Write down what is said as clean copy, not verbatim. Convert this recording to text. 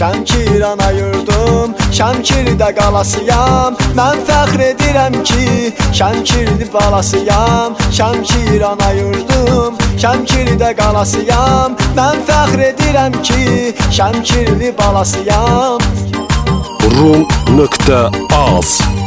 Şəmkir ana yurdum, Şəmkirdə qalasıyam. Mən fəxr edirəm ki, Şəmkirli balasıyam. Şəmkir ana yurdum, Şəmkirdə qalasıyam. Mən fəxr edirəm ki, Şəmkirli balasıyam. Rum.az